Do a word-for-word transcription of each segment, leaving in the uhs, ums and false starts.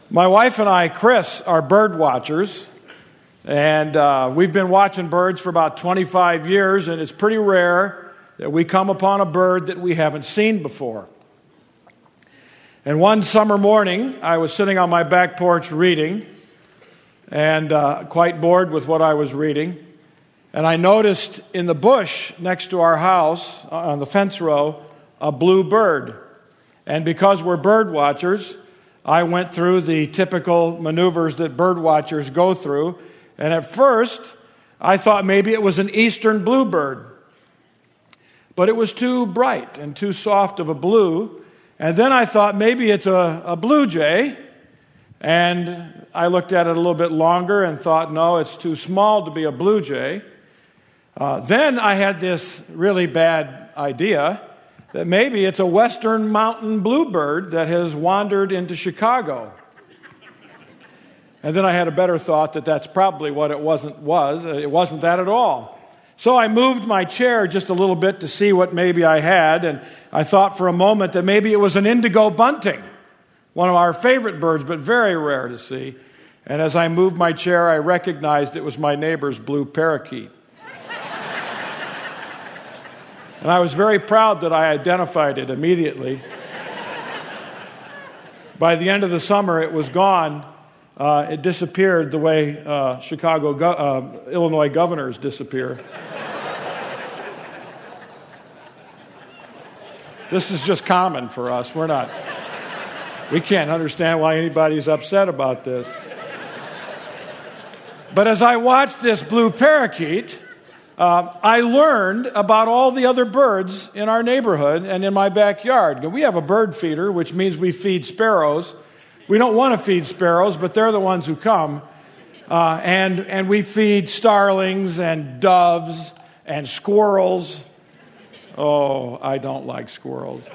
My wife and I, Chris, are bird watchers, and uh, we've been watching birds for about twenty-five years, and it's pretty rare that we come upon a bird that we haven't seen before. And one summer morning, I was sitting on my back porch reading, and uh, quite bored with what I was reading, and I noticed in the bush next to our house, on the fence row, a blue bird. And because we're bird watchers, I went through the typical maneuvers that bird watchers go through. And at first, I thought maybe it was an eastern bluebird. But it was too bright and too soft of a blue. And then I thought maybe it's a, a blue jay. And I looked at it a little bit longer and thought, no, it's too small to be a blue jay. Uh, then I had this really bad idea that maybe it's a western mountain bluebird that has wandered into Chicago. And then I had a better thought that that's probably what it wasn't was. It wasn't that at all. So I moved my chair just a little bit to see what maybe I had, and I thought for a moment that maybe it was an indigo bunting, one of our favorite birds, but very rare to see. And as I moved my chair, I recognized it was my neighbor's blue parakeet. And I was very proud that I identified it immediately. By the end of the summer, it was gone. Uh, it disappeared the way uh, Chicago, go- uh, Illinois governors disappear. This is just common for us. We're not. We can't understand why anybody's upset about this. But as I watched this blue parakeet, Uh, I learned about all the other birds in our neighborhood and in my backyard. We have a bird feeder, which means we feed sparrows. We don't want to feed sparrows, but they're the ones who come. Uh, and, and we feed starlings and doves and squirrels. Oh, I don't like squirrels.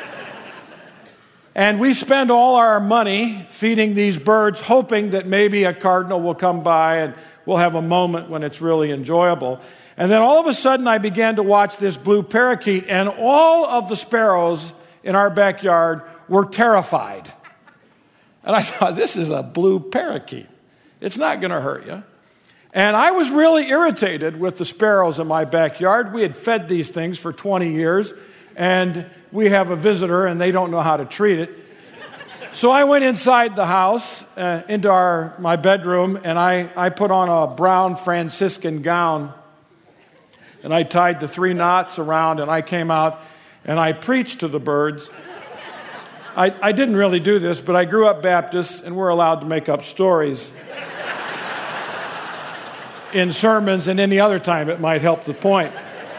And we spend all our money feeding these birds, hoping that maybe a cardinal will come by and we'll have a moment when it's really enjoyable. And then all of a sudden I began to watch this blue parakeet, and all of the sparrows in our backyard were terrified. And I thought, this is a blue parakeet. It's not going to hurt you. And I was really irritated with the sparrows in my backyard. We had fed these things for twenty years, and we have a visitor, and they don't know how to treat it. So I went inside the house, uh, into our my bedroom, and I, I put on a brown Franciscan gown. And I tied the three knots around, and I came out, and I preached to the birds. I, I didn't really do this, but I grew up Baptist, and we're allowed to make up stories in sermons, and any other time it might help the point.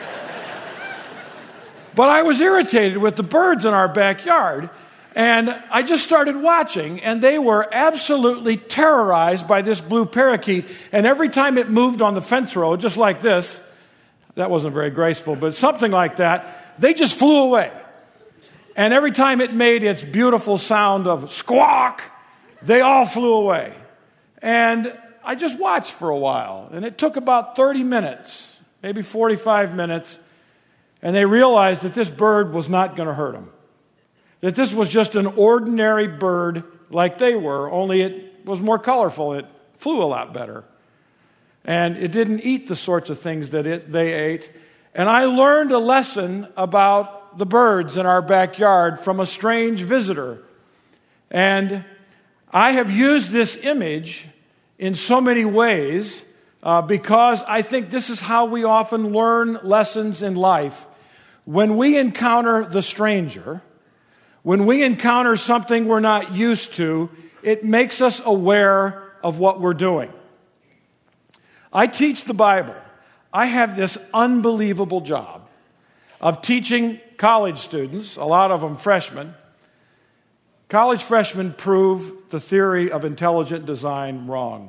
But I was irritated with the birds in our backyard, and I just started watching, and they were absolutely terrorized by this blue parakeet. And every time it moved on the fence row, just like this, that wasn't very graceful, but something like that, they just flew away. And every time it made its beautiful sound of squawk, they all flew away. And I just watched for a while, and it took about thirty minutes, maybe forty-five minutes, and they realized that this bird was not going to hurt them. That this was just an ordinary bird like they were, only it was more colorful. It flew a lot better. And it didn't eat the sorts of things that it, they ate. And I learned a lesson about the birds in our backyard from a strange visitor. And I have used this image in so many ways uh, because I think this is how we often learn lessons in life. When we encounter the stranger, when we encounter something we're not used to, it makes us aware of what we're doing. I teach the Bible. I have this unbelievable job of teaching college students, a lot of them freshmen. College freshmen prove the theory of intelligent design wrong.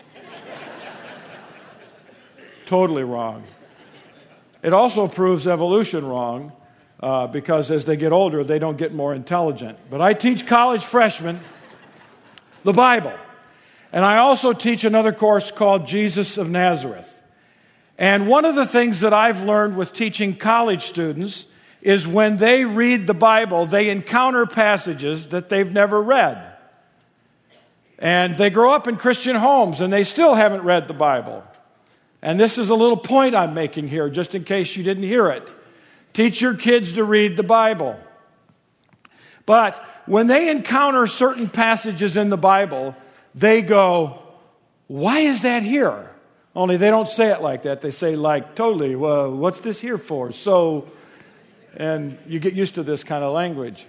Totally wrong. It also proves evolution wrong uh, because as they get older, they don't get more intelligent. But I teach college freshmen the Bible. And I also teach another course called Jesus of Nazareth. And one of the things that I've learned with teaching college students is when they read the Bible, they encounter passages that they've never read. And they grow up in Christian homes, and they still haven't read the Bible. And this is a little point I'm making here, just in case you didn't hear it. Teach your kids to read the Bible. But when they encounter certain passages in the Bible, they go, why is that here? Only they don't say it like that. They say like, totally, well, what's this here for? So, and you get used to this kind of language.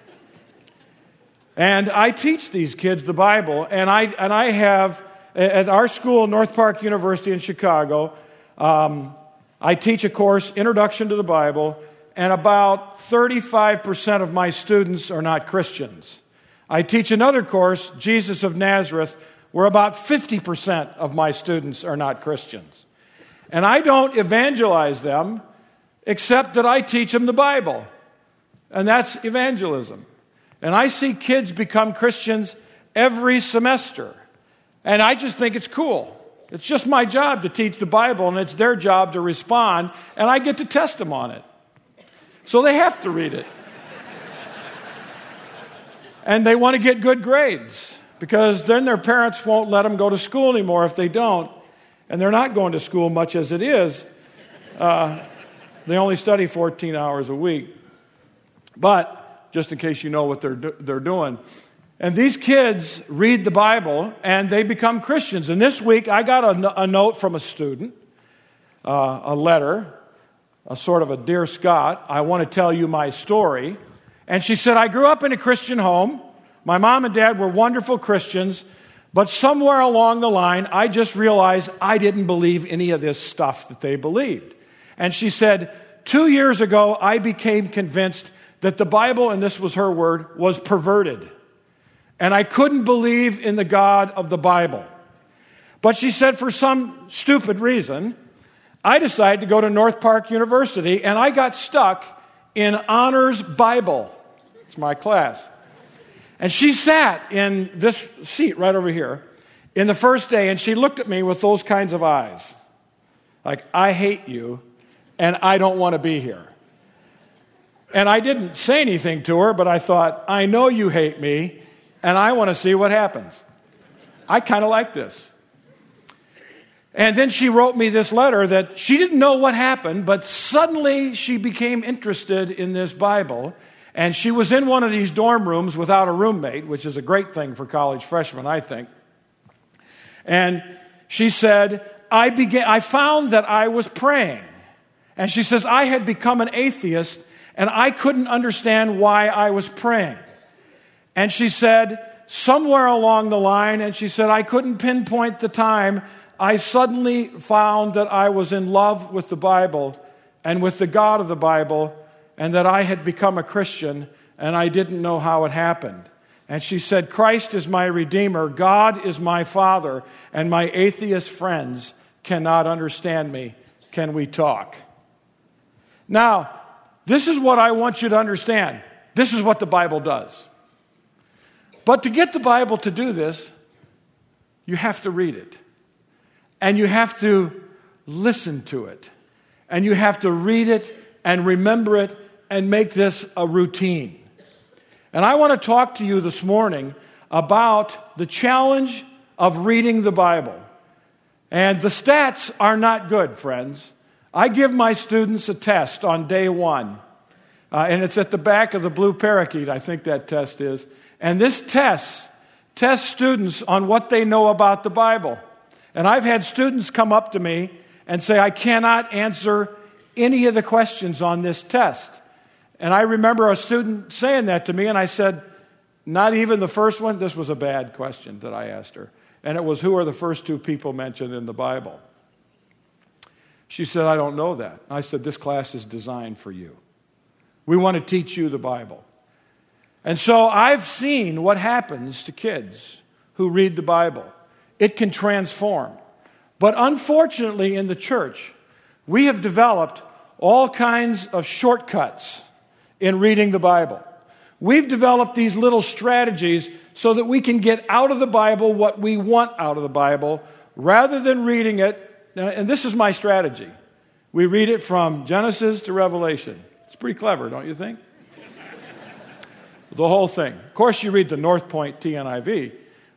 And I teach these kids the Bible, and I and I have, at our school, North Park University in Chicago, um, I teach a course, Introduction to the Bible, and about thirty-five percent of my students are not Christians. I teach another course, Jesus of Nazareth, where about fifty percent of my students are not Christians. And I don't evangelize them, except that I teach them the Bible. And that's evangelism. And I see kids become Christians every semester. And I just think it's cool. It's just my job to teach the Bible, and it's their job to respond, and I get to test them on it. So they have to read it. And they want to get good grades, because then their parents won't let them go to school anymore if they don't. And they're not going to school much as it is. Uh, they only study fourteen hours a week. But just in case you know what they're do- they're doing. And these kids read the Bible, and they become Christians. And this week, I got a, n- a note from a student, uh, a letter, a sort of a Dear Scott, I want to tell you my story. And she said, I grew up in a Christian home. My mom and dad were wonderful Christians, but somewhere along the line, I just realized I didn't believe any of this stuff that they believed. And she said, two years ago, I became convinced that the Bible, and this was her word, was perverted. And I couldn't believe in the God of the Bible. But she said, for some stupid reason, I decided to go to North Park University, and I got stuck in Honors Bible. It's my class. And she sat in this seat right over here in the first day, and she looked at me with those kinds of eyes. Like, I hate you, and I don't want to be here. And I didn't say anything to her, but I thought, I know you hate me, and I want to see what happens. I kind of like this. And then she wrote me this letter that she didn't know what happened, but suddenly she became interested in this Bible. And she was in one of these dorm rooms without a roommate, which is a great thing for college freshmen, I think. And she said, I began, I found that I was praying. And she says, I had become an atheist, and I couldn't understand why I was praying. And she said, somewhere along the line, and she said, I couldn't pinpoint the time, I suddenly found that I was in love with the Bible and with the God of the Bible, and that I had become a Christian, and I didn't know how it happened. And she said, Christ is my Redeemer, God is my Father, and my atheist friends cannot understand me. Can we talk? Now, this is what I want you to understand. This is what the Bible does. But to get the Bible to do this, you have to read it. And you have to listen to it. And you have to read it and remember it and make this a routine. And I want to talk to you this morning about the challenge of reading the Bible. And the stats are not good, friends. I give my students a test on day one. Uh, and it's at the back of the blue parakeet, I think that test is. And this test tests students on what they know about the Bible. And I've had students come up to me and say, I cannot answer any of the questions on this test. And I remember a student saying that to me, and I said, not even the first one? This was a bad question that I asked her. And it was, who are the first two people mentioned in the Bible? She said, I don't know that. I said, this class is designed for you. We want to teach you the Bible. And so I've seen what happens to kids who read the Bible. It can transform. But unfortunately in the church, we have developed all kinds of shortcuts in reading the Bible. We've developed these little strategies so that we can get out of the Bible what we want out of the Bible rather than reading it. And this is my strategy. We read it from Genesis to Revelation. It's pretty clever, don't you think? The whole thing. Of course, you read the North Point T N I V,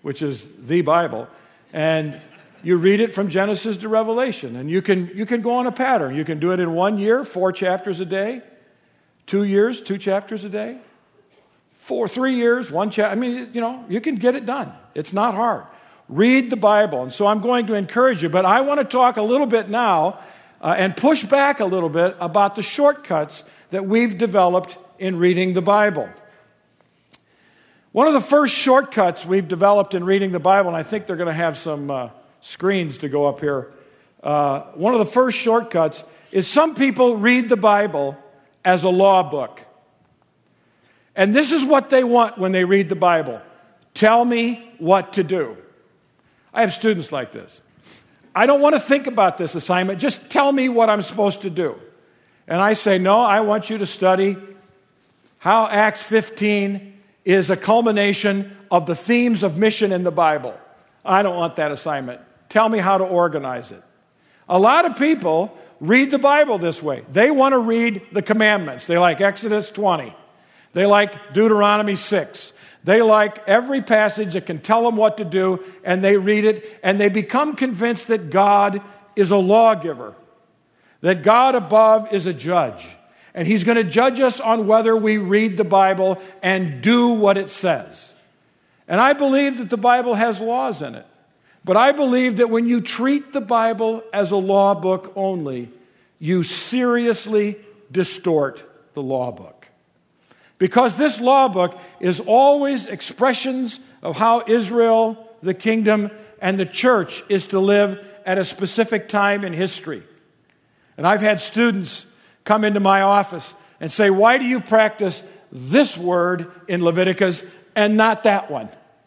which is the Bible, and you read it from Genesis to Revelation, and you can you can go on a pattern. You can do it in one year, four chapters a day, two years, two chapters a day, four, three years, one chapter. I mean, you know, you can get it done. It's not hard. Read the Bible. And so I'm going to encourage you, but I want to talk a little bit now uh, and push back a little bit about the shortcuts that we've developed in reading the Bible. One of the first shortcuts we've developed in reading the Bible, and I think they're going to have some uh, screens to go up here. Uh, one of the first shortcuts is some people read the Bible as a law book. And this is what they want when they read the Bible. Tell me what to do. I have students like this. I don't want to think about this assignment. Just tell me what I'm supposed to do. And I say, no, I want you to study how Acts fifteen is a culmination of the themes of mission in the Bible. I don't want that assignment. Tell me how to organize it. A lot of people read the Bible this way. They want to read the commandments. They like Exodus twenty. They like Deuteronomy six. They like every passage that can tell them what to do, and they read it, and they become convinced that God is a lawgiver, that God above is a judge, and He's going to judge us on whether we read the Bible and do what it says. And I believe that the Bible has laws in it, but I believe that when you treat the Bible as a law book only, you seriously distort the law book. Because this law book is always expressions of how Israel, the kingdom, and the church is to live at a specific time in history. And I've had students come into my office and say, why do you practice this word in Leviticus and not that one?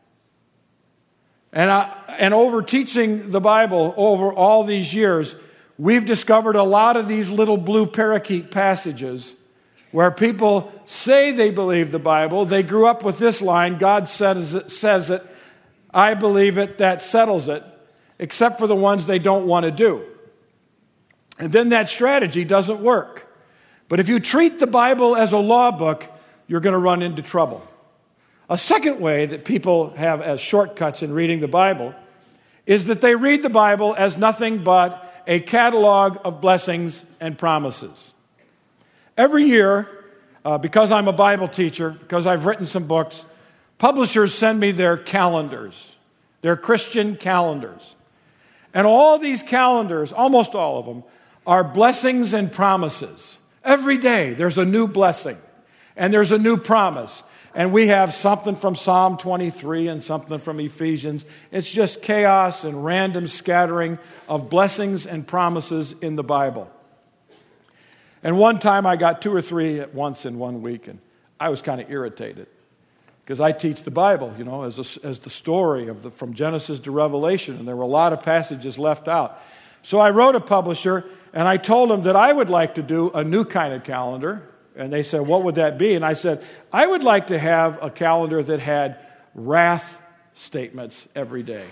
And, I, and over teaching the Bible over all these years, we've discovered a lot of these little blue parakeet passages where people say they believe the Bible. They grew up with this line, God says it, says it, I believe it, that settles it, except for the ones they don't want to do. And then that strategy doesn't work. But if you treat the Bible as a law book, you're going to run into trouble. A second way that people have as shortcuts in reading the Bible is that they read the Bible as nothing but a catalog of blessings and promises. Every year, uh, because I'm a Bible teacher, because I've written some books, publishers send me their calendars, their Christian calendars. And all these calendars, almost all of them, are blessings and promises. Every day there's a new blessing and there's a new promise. And we have something from Psalm twenty-three and something from Ephesians. It's just chaos and random scattering of blessings and promises in the Bible. And one time I got two or three at once in one week, and I was kind of irritated because I teach the Bible, you know, as a, as the story of the, from Genesis to Revelation, and there were a lot of passages left out. So I wrote a publisher, and I told them that I would like to do a new kind of calendar, and they said, what would that be? And I said, I would like to have a calendar that had wrath statements every day.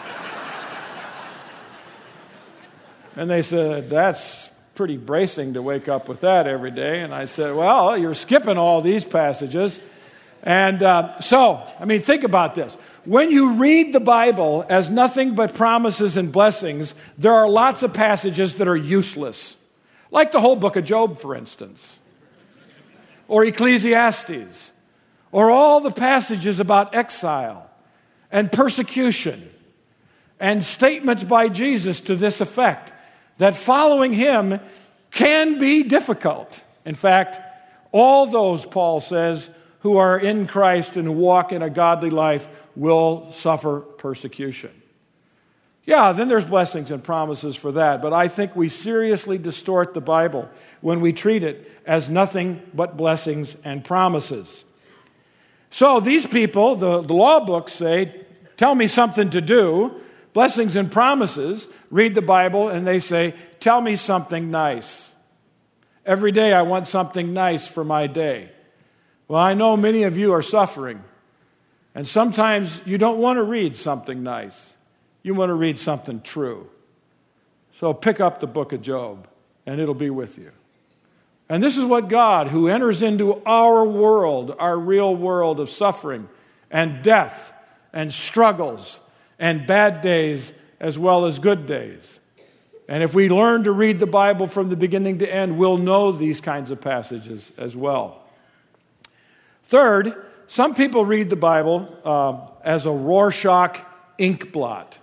And they said, that's pretty bracing to wake up with that every day. And I said, well, you're skipping all these passages. And uh, so, I mean, think about this. When you read the Bible as nothing but promises and blessings, there are lots of passages that are useless. Like the whole book of Job, for instance. Or Ecclesiastes. Or all the passages about exile and persecution. And statements by Jesus to this effect. That following Him can be difficult. In fact, all those, Paul says, who are in Christ and walk in a godly life will suffer persecution. Yeah, then there's blessings and promises for that, but I think we seriously distort the Bible when we treat it as nothing but blessings and promises. So these people, the, the law books say, tell me something to do. Blessings and promises, read the Bible, and they say, tell me something nice. Every day I want something nice for my day. Well, I know many of you are suffering, and sometimes you don't want to read something nice. You want to read something true. So pick up the book of Job, and it'll be with you. And this is what God, who enters into our world, our real world of suffering and death and struggles and bad days as well as good days. And if we learn to read the Bible from the beginning to end, we'll know these kinds of passages as well. Third, some people read the Bible uh, as a Rorschach ink blot.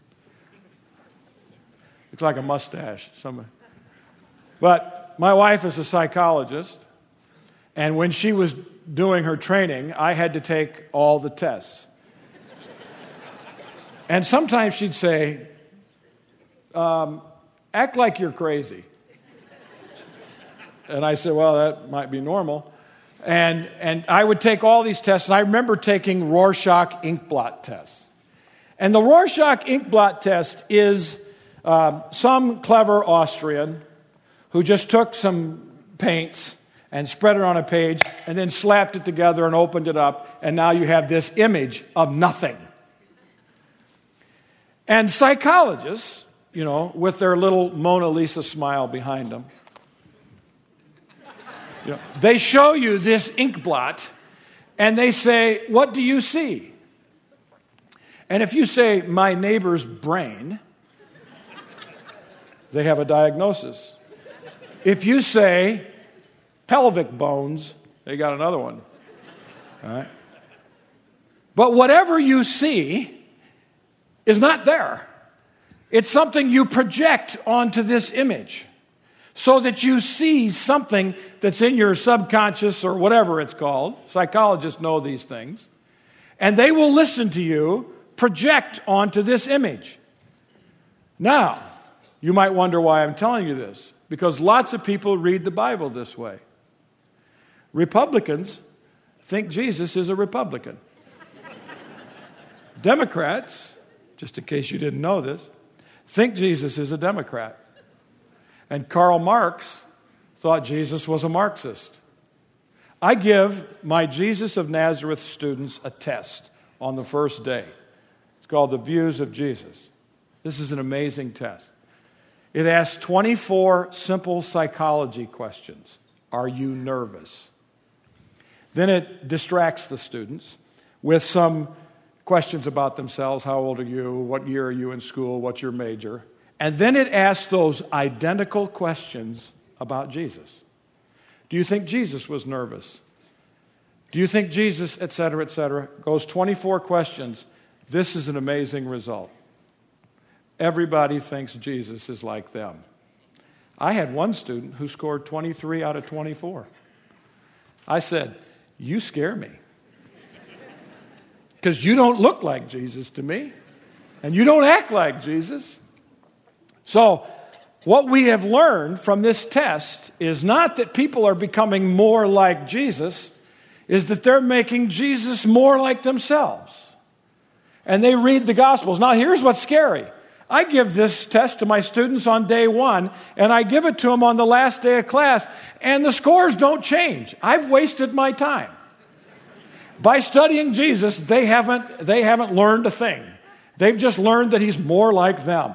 Looks like a mustache. Somebody. But my wife is a psychologist, and when she was doing her training, I had to take all the tests. And sometimes she'd say, um, act like you're crazy. And I said, well, that might be normal. And and I would take all these tests, and I remember taking Rorschach ink blot tests. And the Rorschach ink blot test is uh, some clever Austrian who just took some paints and spread it on a page and then slapped it together and opened it up, and now you have this image of nothing. And psychologists, you know, with their little Mona Lisa smile behind them, you know, they show you this ink blot, and they say, what do you see? And if you say, my neighbor's brain, they have a diagnosis. If you say, pelvic bones, they got another one. All right? But whatever you see is not there. It's something you project onto this image so that you see something that's in your subconscious or whatever it's called. Psychologists know these things. And they will listen to you project onto this image. Now, you might wonder why I'm telling you this. Because lots of people read the Bible this way. Republicans think Jesus is a Republican. Democrats, just in case you didn't know this, think Jesus is a Democrat. And Karl Marx thought Jesus was a Marxist. I give my Jesus of Nazareth students a test on the first day. It's called the Views of Jesus. This is an amazing test. It asks twenty-four simple psychology questions. Are you nervous? Then it distracts the students with some questions about themselves. How old are you? What year are you in school? What's your major? And then it asks those identical questions about Jesus. Do you think Jesus was nervous? Do you think Jesus, et cetera, et cetera? Goes twenty-four questions. This is an amazing result. Everybody thinks Jesus is like them. I had one student who scored twenty-three out of twenty-four. I said, you scare me. Because you don't look like Jesus to me. And you don't act like Jesus. So, what we have learned from this test is not that people are becoming more like Jesus, is that they're making Jesus more like themselves. And they read the Gospels. Now, here's what's scary. I give this test to my students on day one, and I give it to them on the last day of class, and the scores don't change. I've wasted my time. By studying Jesus, they haven't, they haven't learned a thing. They've just learned that he's more like them.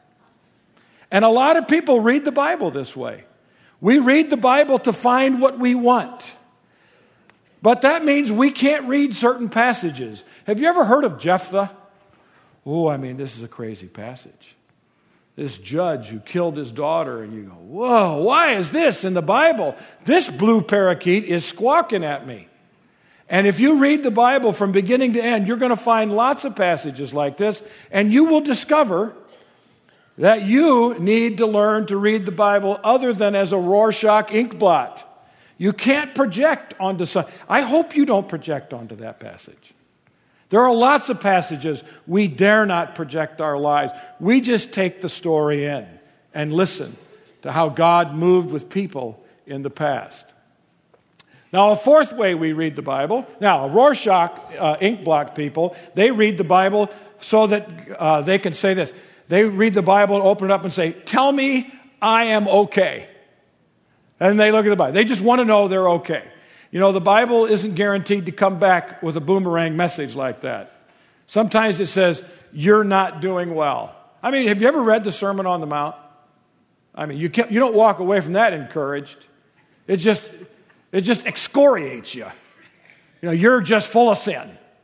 And a lot of people read the Bible this way. We read the Bible to find what we want. But that means we can't read certain passages. Have you ever heard of Jephthah? Oh, I mean, this is a crazy passage. This judge who killed his daughter, and you go, whoa, why is this in the Bible? This blue parakeet is squawking at me. And if you read the Bible from beginning to end, you're going to find lots of passages like this, and you will discover that you need to learn to read the Bible other than as a Rorschach ink blot. You can't project onto some. I hope you don't project onto that passage. There are lots of passages we dare not project our lives. We just take the story in and listen to how God moved with people in the past. Now, a fourth way we read the Bible. Now, Rorschach uh, ink blot people, they read the Bible so that uh, they can say this. They read the Bible and open it up and say, tell me I am okay. And they look at the Bible. They just want to know they're okay. You know, the Bible isn't guaranteed to come back with a boomerang message like that. Sometimes it says, you're not doing well. I mean, have you ever read the Sermon on the Mount? I mean, you can't, you don't walk away from that encouraged. It just, it just excoriates you. You know, you're just full of sin.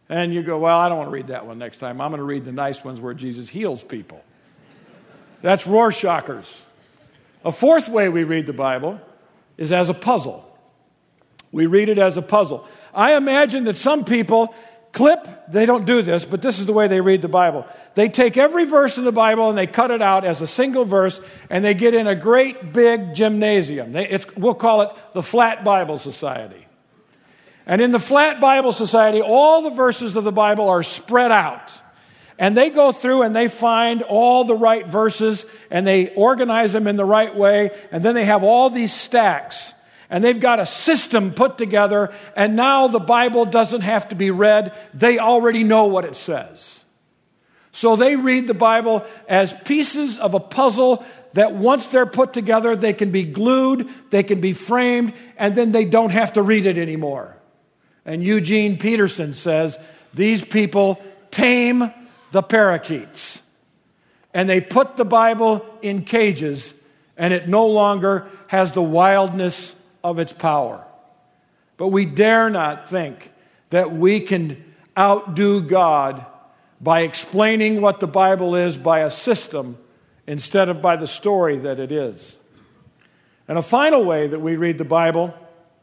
And you go, well, I don't want to read that one next time. I'm going to read the nice ones where Jesus heals people. That's Rorschachers. A fourth way we read the Bible is as a puzzle. We read it as a puzzle. I imagine that some people clip, they don't do this, but this is the way they read the Bible. They take every verse in the Bible and they cut it out as a single verse, and they get in a great big gymnasium. They, it's, we'll call it the Flat Bible Society. And in the Flat Bible Society, all the verses of the Bible are spread out. And they go through and they find all the right verses, and they organize them in the right way, and then they have all these stacks. And they've got a system put together, and now the Bible doesn't have to be read. They already know what it says. So they read the Bible as pieces of a puzzle that once they're put together, they can be glued, they can be framed, and then they don't have to read it anymore. And Eugene Peterson says, these people tame the parakeets. And they put the Bible in cages, and it no longer has the wildness of its power. But we dare not think that we can outdo God by explaining what the Bible is by a system instead of by the story that it is. And a final way that we read the Bible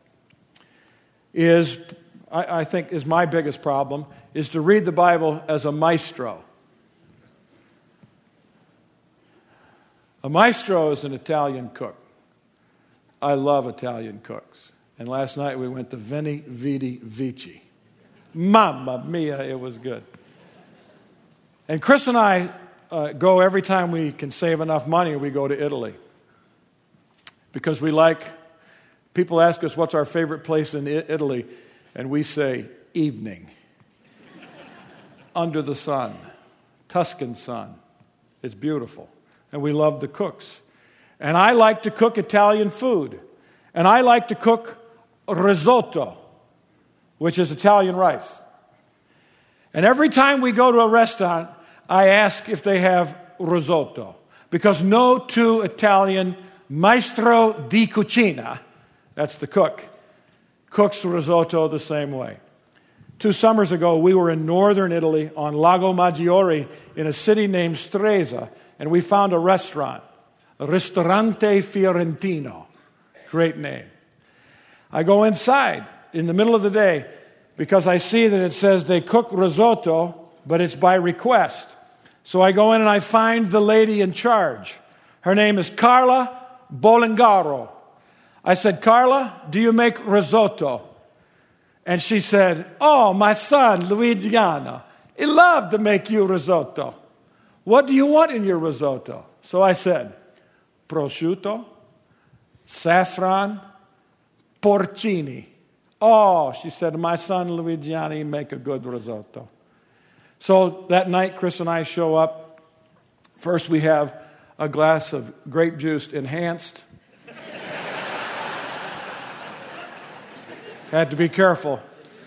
is, I, I think is my biggest problem, is to read the Bible as a maestro. A maestro is an Italian cook. I love Italian cooks. And last night we went to Veni Vidi Vici. Mamma mia, it was good. And Chris and I uh, go every time we can save enough money, we go to Italy. Because we like, people ask us what's our favorite place in I- Italy, and we say evening. Under the sun. Tuscan sun. It's beautiful. And we love the cooks. And I like to cook Italian food. And I like to cook risotto, which is Italian rice. And every time we go to a restaurant, I ask if they have risotto. Because no two Italian maestro di cucina, that's the cook, cooks risotto the same way. Two summers ago, we were in northern Italy on Lago Maggiore in a city named Stresa, and we found a restaurant. Ristorante Fiorentino. Great name. I go inside in the middle of the day because I see that it says they cook risotto, but it's by request. So I go in and I find the lady in charge. Her name is Carla Bolengaro. I said, Carla, do you make risotto? And she said, oh, my son, Luigiano, he loved to make you risotto. What do you want in your risotto? So I said, prosciutto, saffron, porcini. Oh, she said, my son Luigiani make a good risotto. So that night, Chris and I show up. First, we have a glass of grape juice enhanced. Had to be careful.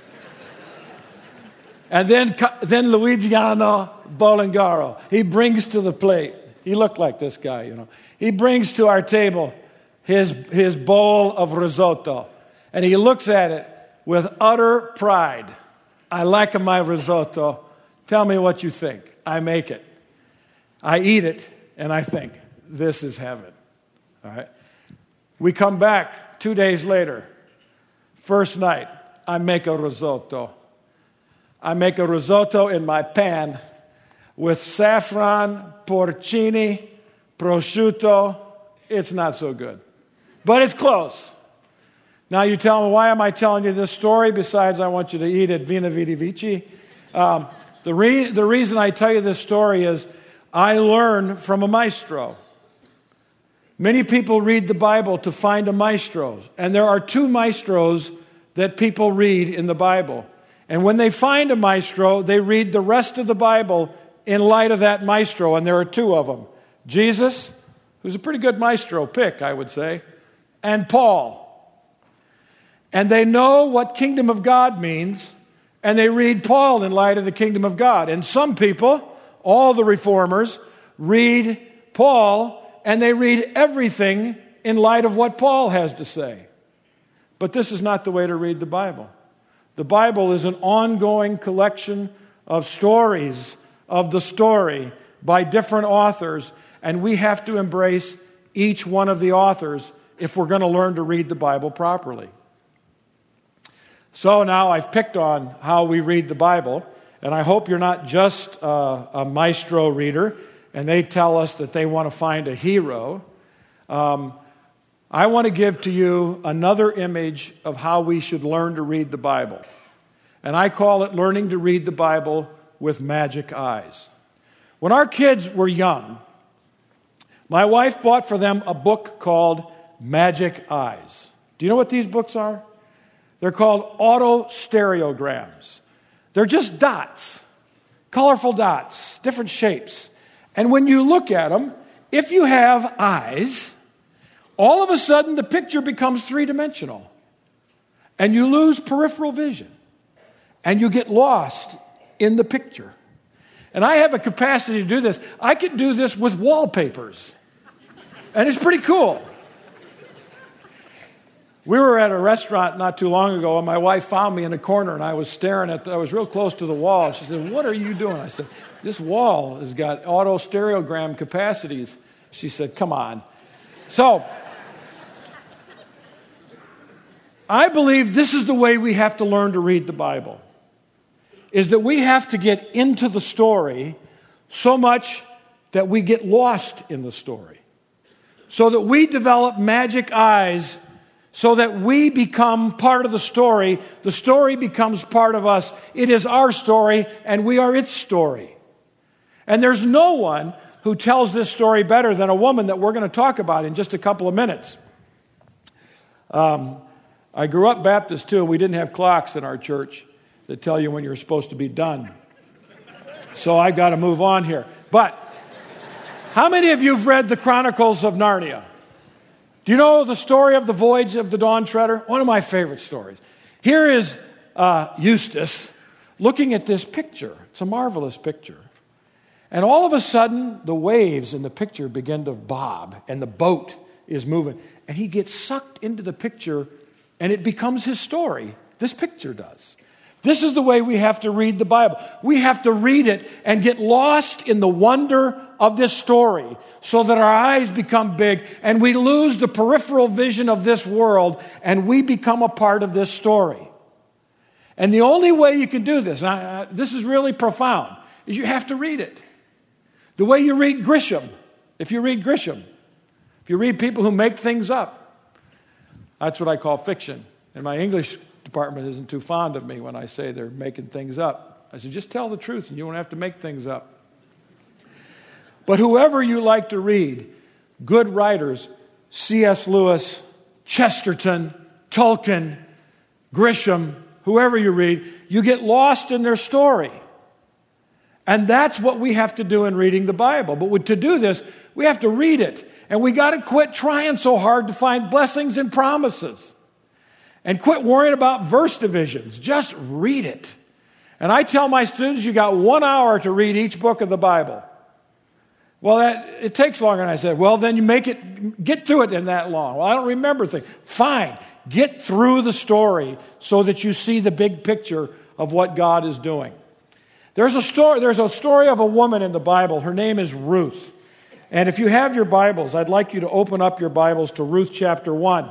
And then, then Luigiano Bolengaro, he brings to the plate. He looked like this guy, you know. He brings to our table his, his bowl of risotto. And he looks at it with utter pride. I like my risotto. Tell me what you think. I make it. I eat it, and I think, this is heaven. All right. We come back two days later. First night, I make a risotto. I make a risotto in my pan with saffron, porcini, prosciutto. It's not so good. But it's close. Now you tell me, why am I telling you this story besides I want you to eat at Veni Vidi Vici? Um, the, re- the reason I tell you this story is I learn from a maestro. Many people read the Bible to find a maestro. And there are two maestros that people read in the Bible. And when they find a maestro, they read the rest of the Bible in light of that maestro. And there are two of them. Jesus, who's a pretty good maestro pick, I would say, and Paul. And they know what kingdom of God means, and they read Paul in light of the kingdom of God. And some people, all the reformers, read Paul, and they read everything in light of what Paul has to say. But this is not the way to read the Bible. The Bible is an ongoing collection of stories of the story by different authors, and we have to embrace each one of the authors if we're going to learn to read the Bible properly. So now I've picked on how we read the Bible, and I hope you're not just uh, a maestro reader, and they tell us that they want to find a hero. Um, I want to give to you another image of how we should learn to read the Bible. And I call it learning to read the Bible with magic eyes. When our kids were young, my wife bought for them a book called Magic Eyes. Do you know what these books are? They're called autostereograms. They're just dots, colorful dots, different shapes. And when you look at them, if you have eyes, all of a sudden the picture becomes three-dimensional. And you lose peripheral vision. And you get lost in the picture. And I have a capacity to do this. I can do this with wallpapers. And it's pretty cool. We were at a restaurant not too long ago, and my wife found me in a corner, and I was staring at, the, I was real close to the wall. She said, "What are you doing?" I said, "This wall has got autostereogram capacities." She said, "Come on." So, I believe this is the way we have to learn to read the Bible, is that we have to get into the story so much that we get lost in the story, so that we develop magic eyes, so that we become part of the story. The story becomes part of us. It is our story, and we are its story. And there's no one who tells this story better than a woman that we're going to talk about in just a couple of minutes. Um, I grew up Baptist, too, and we didn't have clocks in our church that tell you when you're supposed to be done. So I've got to move on here. But how many of you have read the Chronicles of Narnia? Do you know the story of the Voyage of the Dawn Treader? One of my favorite stories. Here is uh, Eustace looking at this picture. It's a marvelous picture. And all of a sudden, the waves in the picture begin to bob, and the boat is moving. And he gets sucked into the picture, and it becomes his story. This picture does. This is the way we have to read the Bible. We have to read it and get lost in the wonder of this story so that our eyes become big and we lose the peripheral vision of this world and we become a part of this story. And the only way you can do this, and I, uh, this is really profound, is you have to read it. The way you read Grisham, if you read Grisham, if you read people who make things up, that's what I call fiction. And my English department isn't too fond of me when I say they're making things up. I said, just tell the truth and you won't have to make things up. But whoever you like to read, good writers, C S Lewis, Chesterton, Tolkien, Grisham, whoever you read, you get lost in their story. And that's what we have to do in reading the Bible. But to do this, we have to read it. And we got to quit trying so hard to find blessings and promises. And quit worrying about verse divisions. Just read it. And I tell my students, you got one hour to read each book of the Bible. Well, that, it takes longer. And I said, well, then you make it, get through it in that long. Well, I don't remember things. Fine. Get through the story so that you see the big picture of what God is doing. There's a story, there's a story of a woman in the Bible. Her name is Ruth. And if you have your Bibles, I'd like you to open up your Bibles to Ruth chapter one.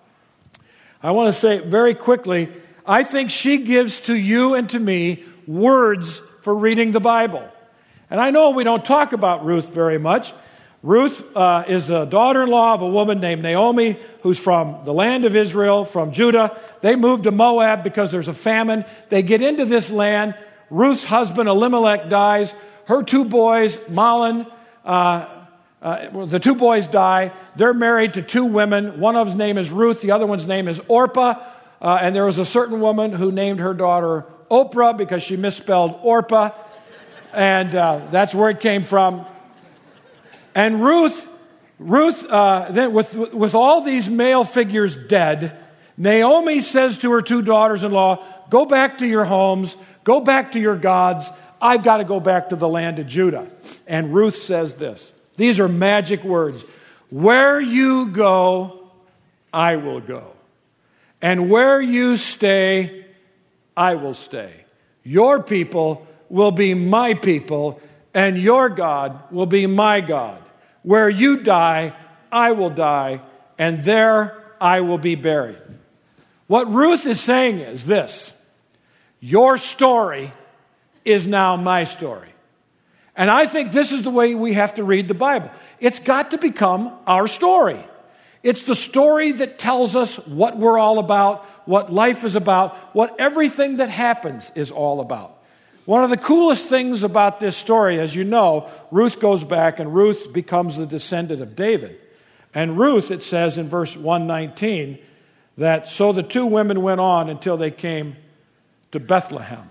I want to say very quickly, I think she gives to you and to me words for reading the Bible. And I know we don't talk about Ruth very much. Ruth uh, is a daughter-in-law of a woman named Naomi, who's from the land of Israel, from Judah. They moved to Moab because there's a famine. They get into this land. Ruth's husband, Elimelech, dies. Her two boys, Mahlon, uh, uh, well, the two boys die. They're married to two women. One of them's name is Ruth. The other one's name is Orpah. Uh, and there was a certain woman who named her daughter Oprah because she misspelled Orpah. And uh, that's where it came from. And Ruth, Ruth, uh, then with, with all these male figures dead, Naomi says to her two daughters-in-law, go back to your homes, go back to your gods. I've got to go back to the land of Judah. And Ruth says this. These are magic words. Where you go, I will go. And where you stay, I will stay. Your people will be my people, and your God will be my God. Where you die, I will die, and there I will be buried. What Ruth is saying is this: your story is now my story. And I think this is the way we have to read the Bible. It's got to become our story. It's the story that tells us what we're all about, what life is about, what everything that happens is all about. One of the coolest things about this story, as you know, Ruth goes back and Ruth becomes the descendant of David. And Ruth, it says in verse one nineteen, that so the two women went on until they came to Bethlehem.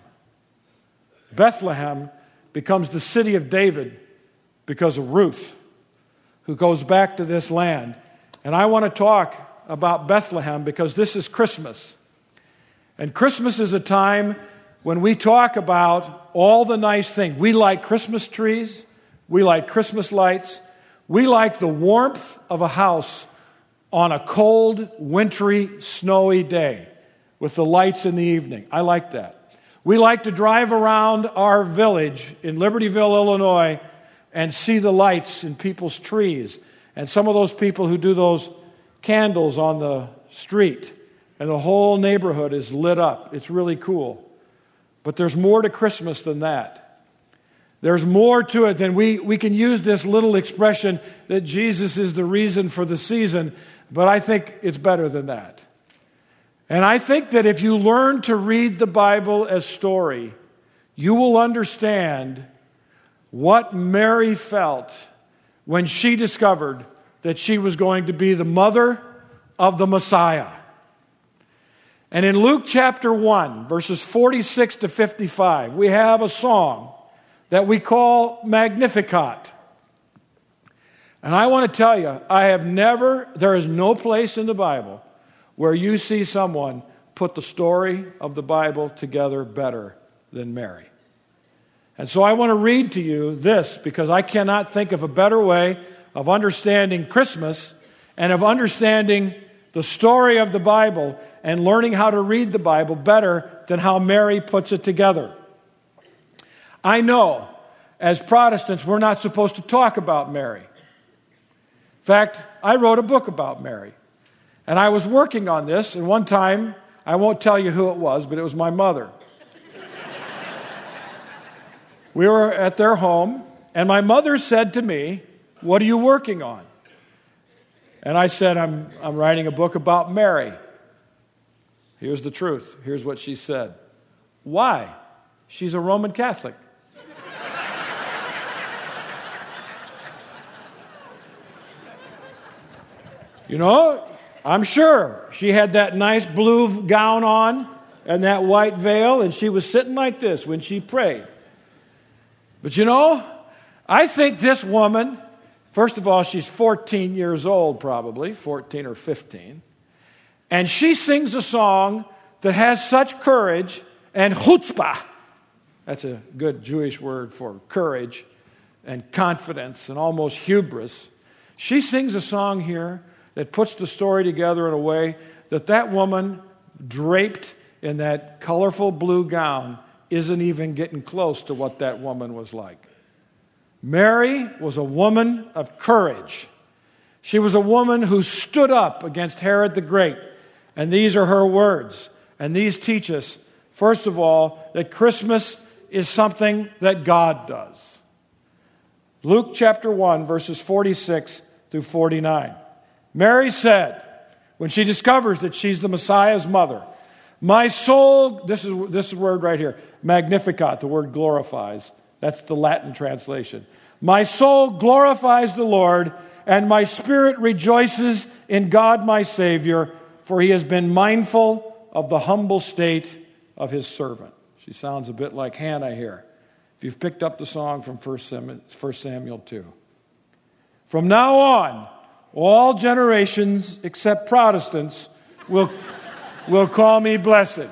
Bethlehem becomes the city of David because of Ruth, who goes back to this land. And I want to talk about Bethlehem because this is Christmas. And Christmas is a time when we talk about all the nice things. We like Christmas trees. We like Christmas lights. We like the warmth of a house on a cold, wintry, snowy day with the lights in the evening. I like that. We like to drive around our village in Libertyville, Illinois, and see the lights in people's trees. And some of those people who do those candles on the street, and the whole neighborhood is lit up. It's really cool. But there's more to Christmas than that. There's more to it than we, we can use this little expression that Jesus is the reason for the season, but I think it's better than that. And I think that if you learn to read the Bible as story, you will understand what Mary felt when she discovered that she was going to be the mother of the Messiah. And in Luke chapter one, verses forty-six to fifty-five, we have a song that we call Magnificat. And I want to tell you, I have never, there is no place in the Bible where you see someone put the story of the Bible together better than Mary. And so I want to read to you this because I cannot think of a better way of understanding Christmas and of understanding the story of the Bible and learning how to read the Bible better than how Mary puts it together. I know, as Protestants, we're not supposed to talk about Mary. In fact, I wrote a book about Mary. And I was working on this, and one time, I won't tell you who it was, but it was my mother. We were at their home, and my mother said to me, "What are you working on?" And I said, I'm, I'm writing a book about Mary. Here's the truth. Here's what she said. "Why? She's a Roman Catholic." You know, I'm sure she had that nice blue gown on and that white veil, and she was sitting like this when she prayed. But you know, I think this woman, first of all, she's fourteen years old probably, fourteen or fifteen, and she sings a song that has such courage and chutzpah. That's a good Jewish word for courage and confidence and almost hubris. She sings a song here that puts the story together in a way that that woman draped in that colorful blue gown isn't even getting close to what that woman was like. Mary was a woman of courage. She was a woman who stood up against Herod the Great. And these are her words. And these teach us, first of all, that Christmas is something that God does. Luke chapter one, verses forty-six through forty-nine. Mary said, when she discovers that she's the Messiah's mother, "My soul," this is this is word right here, Magnificat, the word glorifies. That's the Latin translation. "My soul glorifies the Lord, and my spirit rejoices in God my Savior, for he has been mindful of the humble state of his servant." She sounds a bit like Hannah here, if you've picked up the song from First Samuel two. "From now on, all generations except Protestants will, will call me blessed."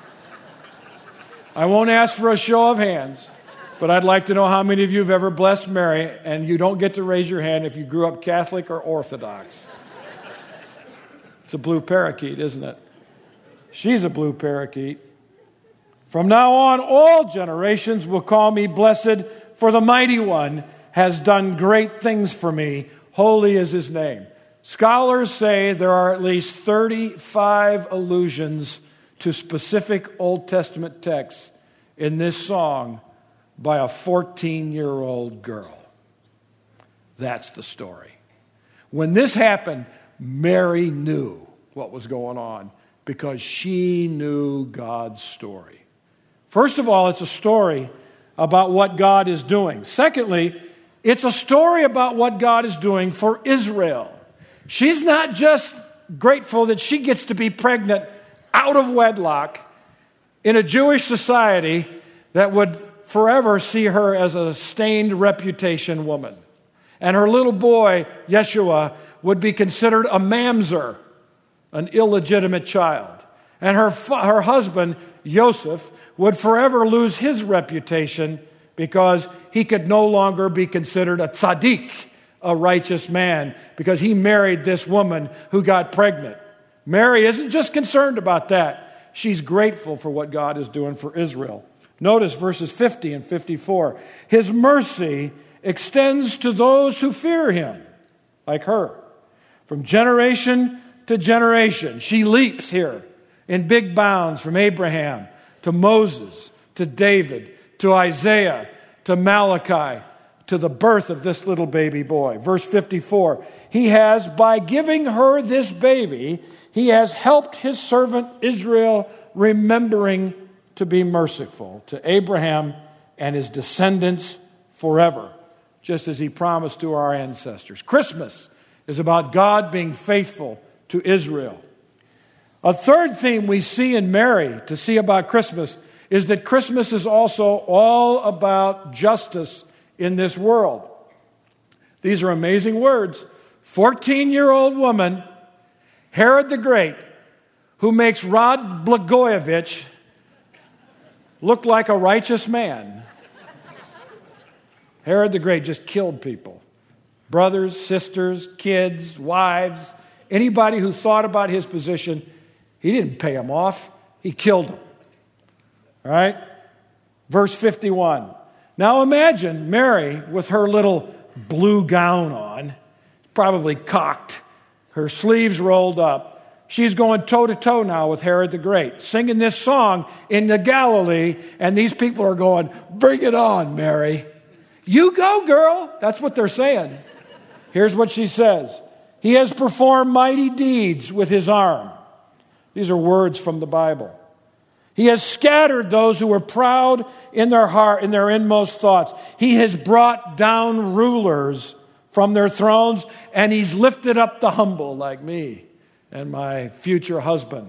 I won't ask for a show of hands, but I'd like to know how many of you have ever blessed Mary, and you don't get to raise your hand if you grew up Catholic or Orthodox. It's a blue parakeet, isn't it? She's a blue parakeet. From now on, all generations will call me blessed, for the Mighty One has done great things for me. Holy is his name. Scholars say there are at least thirty-five allusions to specific Old Testament texts in this song by a fourteen-year-old girl. That's the story. When this happened, Mary knew what was going on because she knew God's story. First of all, it's a story about what God is doing. Secondly, it's a story about what God is doing for Israel. She's not just grateful that she gets to be pregnant out of wedlock in a Jewish society that would forever see her as a stained reputation woman. And her little boy, Yeshua, would be considered a mamzer, an illegitimate child. And her, her husband, Joseph, would forever lose his reputation because he could no longer be considered a tzaddik, a righteous man, because he married this woman who got pregnant. Mary isn't just concerned about that. She's grateful for what God is doing for Israel. Notice verses fifty and fifty-four. His mercy extends to those who fear him, like her. From generation to generation, she leaps here in big bounds from Abraham to Moses, to David, to Isaiah, to Malachi, to the birth of this little baby boy. Verse fifty-four, he has, by giving her this baby, he has helped his servant Israel, remembering to be merciful to Abraham and his descendants forever, just as he promised to our ancestors. Christmas is about God being faithful to Israel. A third theme we see in Mary to see about Christmas is that Christmas is also all about justice in this world. These are amazing words. fourteen-year-old woman, Herod the Great, who makes Rod Blagojevich look like a righteous man. Herod the Great just killed people. Brothers, sisters, kids, wives, anybody who thought about his position. He didn't pay them off. He killed them. All right? Verse fifty-one. Now imagine Mary with her little blue gown on, probably cocked, her sleeves rolled up. She's going toe-to-toe now with Herod the Great, singing this song in the Galilee, and these people are going, bring it on, Mary. You go, girl. That's what they're saying. Here's what she says. He has performed mighty deeds with his arm. These are words from the Bible. He has scattered those who were proud in their heart, in their inmost thoughts. He has brought down rulers from their thrones, and he's lifted up the humble like me and my future husband.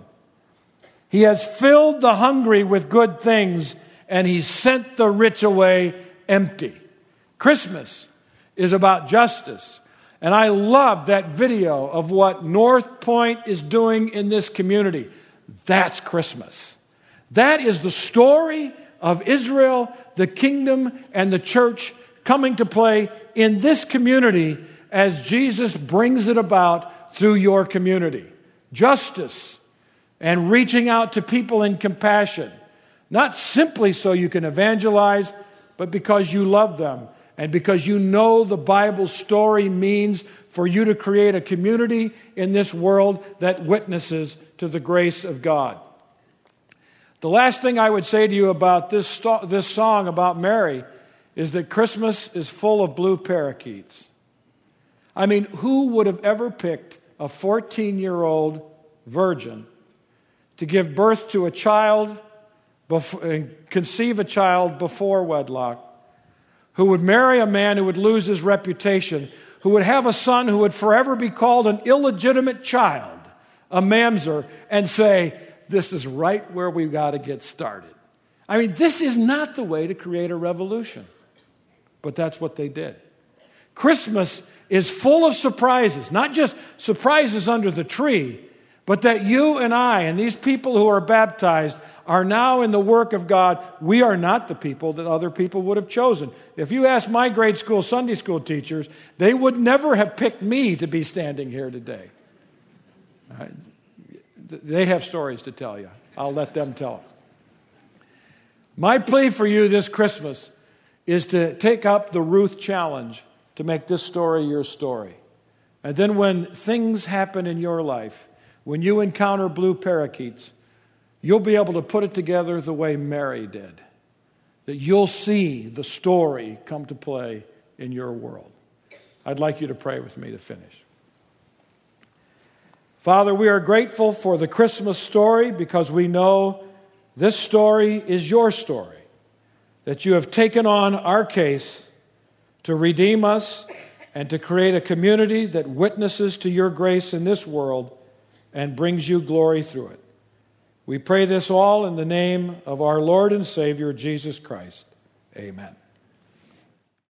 He has filled the hungry with good things, and he sent the rich away empty. Christmas is about justice. And I love that video of what North Point is doing in this community. That's Christmas. That is the story of Israel, the kingdom, and the church coming to play in this community as Jesus brings it about through your community. Justice and reaching out to people in compassion. Not simply so you can evangelize, but because you love them. And because you know the Bible story means for you to create a community in this world that witnesses to the grace of God. The last thing I would say to you about this, sto- this song about Mary is that Christmas is full of blue parakeets. I mean, who would have ever picked a fourteen-year-old virgin to give birth to a child before, and conceive a child before wedlock, who would marry a man who would lose his reputation, who would have a son who would forever be called an illegitimate child, a mamzer, and say, this is right where we've got to get started. I mean, this is not the way to create a revolution. But that's what they did. Christmas is full of surprises, not just surprises under the tree, but that you and I and these people who are baptized are now in the work of God. We are not the people that other people would have chosen. If you ask my grade school Sunday school teachers, they would never have picked me to be standing here today. Right? They have stories to tell you. I'll let them tell them. My plea for you this Christmas is to take up the Ruth challenge to make this story your story. And then when things happen in your life, when you encounter blue parakeets, you'll be able to put it together the way Mary did. That you'll see the story come to play in your world. I'd like you to pray with me to finish. Father, we are grateful for the Christmas story because we know this story is your story. That you have taken on our case to redeem us and to create a community that witnesses to your grace in this world and brings you glory through it. We pray this all in the name of our Lord and Savior, Jesus Christ. Amen.